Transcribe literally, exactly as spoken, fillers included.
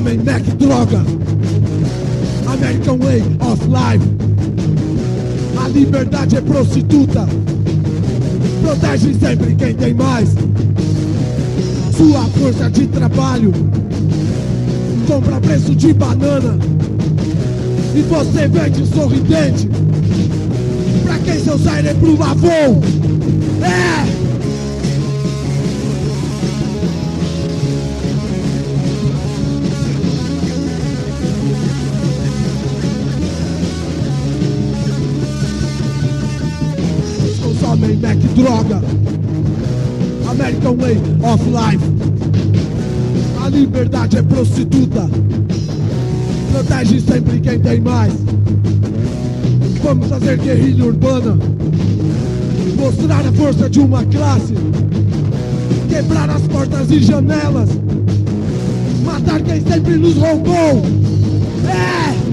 Consomem Mac droga, American Way of Life. A liberdade é prostituta, protege sempre quem tem mais. Sua força de trabalho compra preço de banana e você vende sorridente pra quem seu cérebro lavou. É! Consomem Mac droga, American Way of Life. A liberdade é prostituta, protege sempre quem tem mais. Vamos fazer guerrilha urbana, mostrar a força de uma classe, quebrar as portas e janelas, matar quem sempre nos roubou. É!